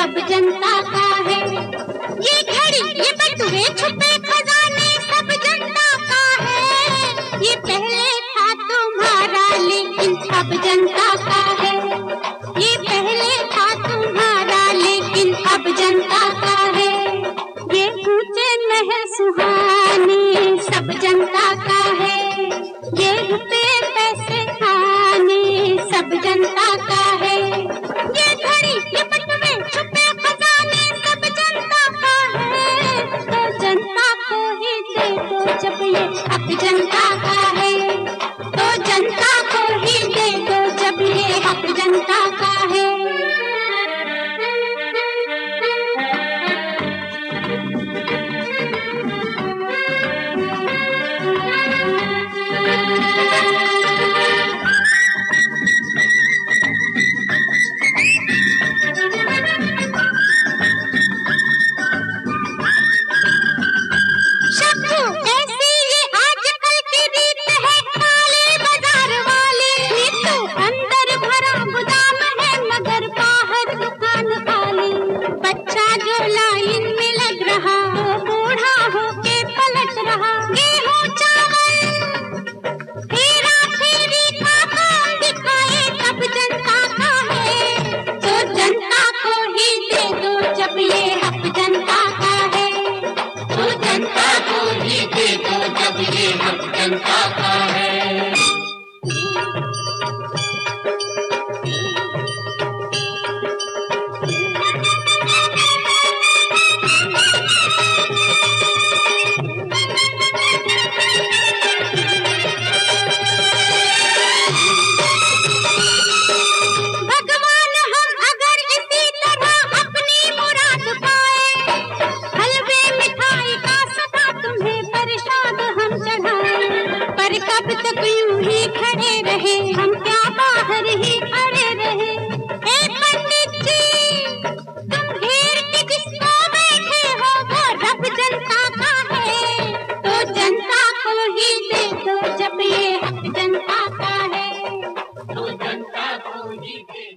सब जनता का है। ये घड़ी ये बटुए छुपे खजाने सब जनता का है। ये पहले था तुम्हारा लेकिन अब जनता का है। ये पहले था तुम्हारा लेकिन अब जनता का है। ये ऊंचे महल सुहाने सब जनता का है। ये रुपए पैसे खाने सब जनता का है। ये घड़ी ये बटुए छुपे खजाने सब जनता का है। तो जनता को ही दे दो जब ये हक जनता का है। तो जनता को ही दे दो जब ये हक जनता का है। जनता का है। कब तक यूं ही खड़े रहे हम क्या बाहर ही खड़े रहे। ए पंडित जी तुम घेर के जिसको बैठे हो वो रब जनता का है। तो जनता को ही दे दो जब ये हक जनता का है। तो जनता को ही दे